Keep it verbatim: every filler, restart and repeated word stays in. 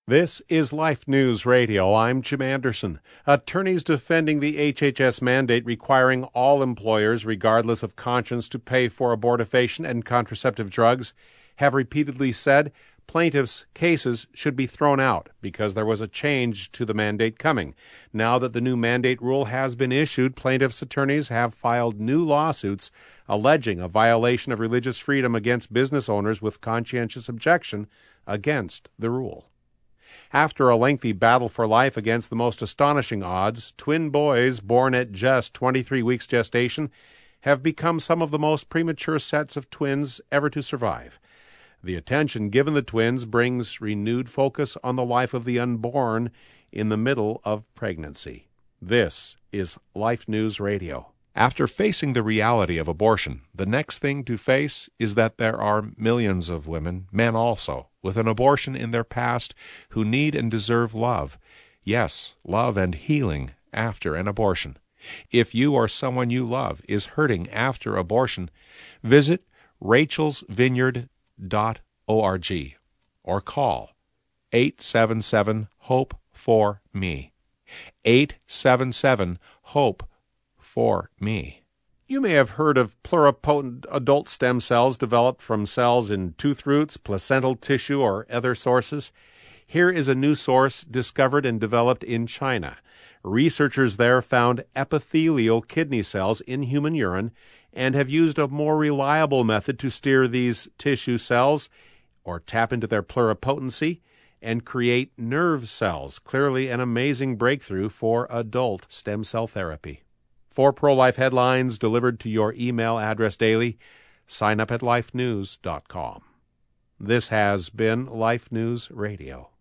This is Life News Radio. I'm Jim Anderson. Attorneys defending the H H S mandate requiring all employers, regardless of conscience, to pay for abortifacient and contraceptive drugs have repeatedly said plaintiffs' cases should be thrown out because there was a change to the mandate coming. Now that the new mandate rule has been issued, plaintiffs' attorneys have filed new lawsuits alleging a violation of religious freedom against business owners with conscientious objection against the rule. After a lengthy battle for life against the most astonishing odds, twin boys born at just twenty-three weeks gestation have become some of the most premature sets of twins ever to survive. The attention given the twins brings renewed focus on the life of the unborn in the middle of pregnancy. This is Life News Radio. After facing the reality of abortion, the next thing to face is that there are millions of women, men also, with an abortion in their past who need and deserve love. Yes, love and healing after an abortion. If you or someone you love is hurting after abortion, visit rachels vineyard dot org or call eight seven seven HOPE four me. eight seven seven HOPE for me. You may have heard of pluripotent adult stem cells developed from cells in tooth roots, placental tissue, or other sources. Here is a new source discovered and developed in China. Researchers there found epithelial kidney cells in human urine and have used a more reliable method to steer these tissue cells or tap into their pluripotency and create nerve cells. Clearly an amazing breakthrough for adult stem cell therapy. For pro-life headlines delivered to your email address daily, sign up at life news dot com. This has been Life News Radio.